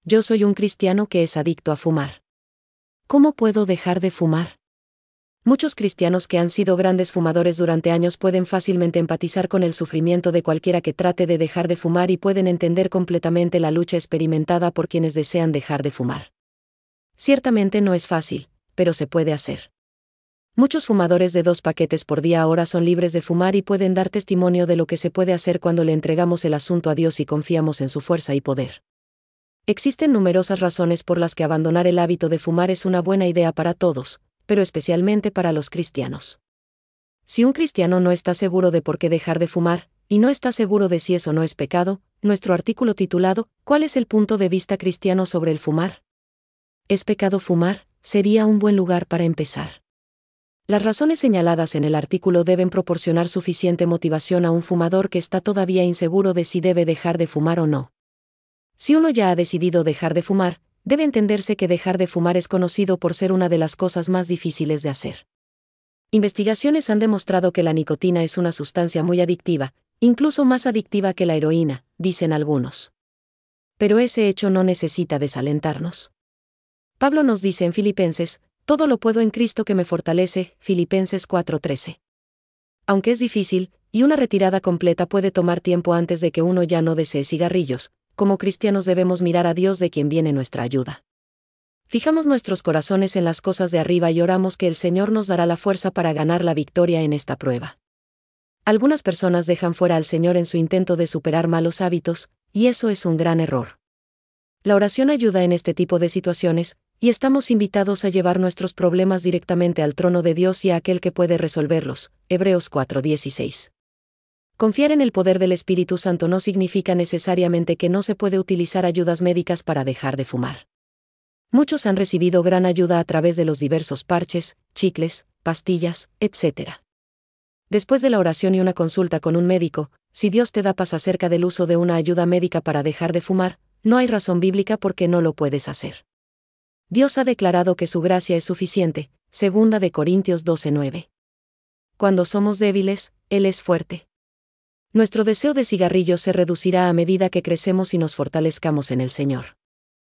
yo soy un cristiano que es adicto a fumar. ¿Cómo puedo dejar de fumar? Muchos cristianos que han sido grandes fumadores durante años pueden fácilmente empatizar con el sufrimiento de cualquiera que trate de dejar de fumar y pueden entender completamente la lucha experimentada por quienes desean dejar de fumar. Ciertamente no es fácil, pero se puede hacer. Muchos fumadores de 2 paquetes por día ahora son libres de fumar y pueden dar testimonio de lo que se puede hacer cuando le entregamos el asunto a Dios y confiamos en su fuerza y poder. Existen numerosas razones por las que abandonar el hábito de fumar es una buena idea para todos, pero especialmente para los cristianos. Si un cristiano no está seguro de por qué dejar de fumar, y no está seguro de si eso no es pecado, nuestro artículo titulado ¿Cuál es el punto de vista cristiano sobre el fumar? ¿Es pecado fumar? Sería un buen lugar para empezar. Las razones señaladas en el artículo deben proporcionar suficiente motivación a un fumador que está todavía inseguro de si debe dejar de fumar o no. Si uno ya ha decidido dejar de fumar, debe entenderse que dejar de fumar es conocido por ser una de las cosas más difíciles de hacer. Investigaciones han demostrado que la nicotina es una sustancia muy adictiva, incluso más adictiva que la heroína, dicen algunos. Pero ese hecho no necesita desalentarnos. Pablo nos dice en Filipenses, todo lo puedo en Cristo que me fortalece, Filipenses 4:13. Aunque es difícil, y una retirada completa puede tomar tiempo antes de que uno ya no desee cigarrillos, como cristianos debemos mirar a Dios de quien viene nuestra ayuda. Fijamos nuestros corazones en las cosas de arriba y oramos que el Señor nos dará la fuerza para ganar la victoria en esta prueba. Algunas personas dejan fuera al Señor en su intento de superar malos hábitos, y eso es un gran error. La oración ayuda en este tipo de situaciones, y estamos invitados a llevar nuestros problemas directamente al trono de Dios y a aquel que puede resolverlos, Hebreos 4:16. Confiar en el poder del Espíritu Santo no significa necesariamente que no se puede utilizar ayudas médicas para dejar de fumar. Muchos han recibido gran ayuda a través de los diversos parches, chicles, pastillas, etc. Después de la oración y una consulta con un médico, si Dios te da paz acerca del uso de una ayuda médica para dejar de fumar, no hay razón bíblica por qué no lo puedes hacer. Dios ha declarado que su gracia es suficiente, 2 Corintios 12:9. Cuando somos débiles, Él es fuerte. Nuestro deseo de cigarrillos se reducirá a medida que crecemos y nos fortalezcamos en el Señor.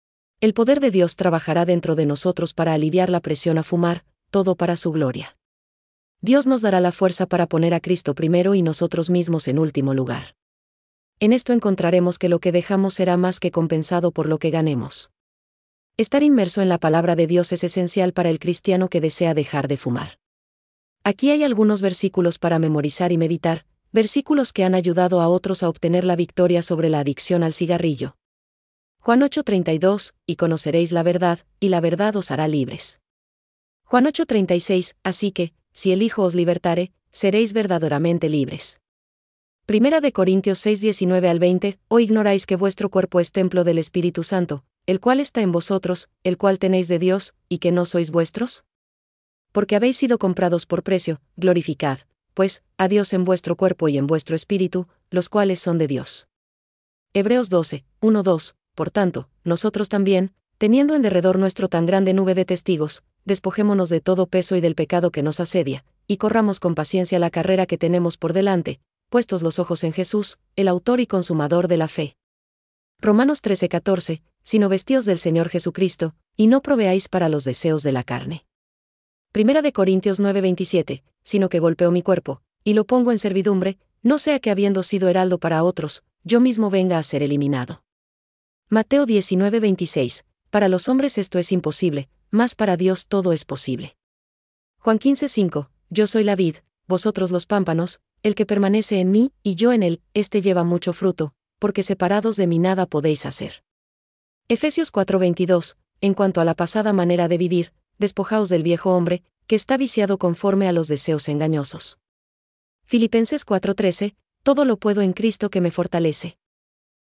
El poder de Dios trabajará dentro de nosotros para aliviar la presión a fumar, todo para su gloria. Dios nos dará la fuerza para poner a Cristo primero y nosotros mismos en último lugar. En esto encontraremos que lo que dejamos será más que compensado por lo que ganemos. Estar inmerso en la palabra de Dios es esencial para el cristiano que desea dejar de fumar. Aquí hay algunos versículos para memorizar y meditar, versículos que han ayudado a otros a obtener la victoria sobre la adicción al cigarrillo. Juan 8:32, y conoceréis la verdad, y la verdad os hará libres. Juan 8:36, así que, si el Hijo os libertare, seréis verdaderamente libres. 1 Corintios 6:19-20, ¿o ignoráis que vuestro cuerpo es templo del Espíritu Santo, el cual está en vosotros, el cual tenéis de Dios, y que no sois vuestros? Porque habéis sido comprados por precio, glorificad, pues, a Dios en vuestro cuerpo y en vuestro espíritu, los cuales son de Dios. Hebreos 12:1-2, por tanto, nosotros también, teniendo en derredor nuestro tan grande nube de testigos, despojémonos de todo peso y del pecado que nos asedia, y corramos con paciencia la carrera que tenemos por delante, puestos los ojos en Jesús, el autor y consumador de la fe. Romanos 13:14, sino vestíos del Señor Jesucristo, y no proveáis para los deseos de la carne. 1 Corintios 9:27, sino que golpeo mi cuerpo, y lo pongo en servidumbre, no sea que habiendo sido heraldo para otros, yo mismo venga a ser eliminado. Mateo 19:26, para los hombres esto es imposible, mas para Dios todo es posible. Juan 15:5, yo soy la vid, vosotros los pámpanos, el que permanece en mí, y yo en él, éste lleva mucho fruto, porque separados de mí nada podéis hacer. Efesios 4:22, en cuanto a la pasada manera de vivir, despojaos del viejo hombre, que está viciado conforme a los deseos engañosos. Filipenses 4:13, todo lo puedo en Cristo que me fortalece.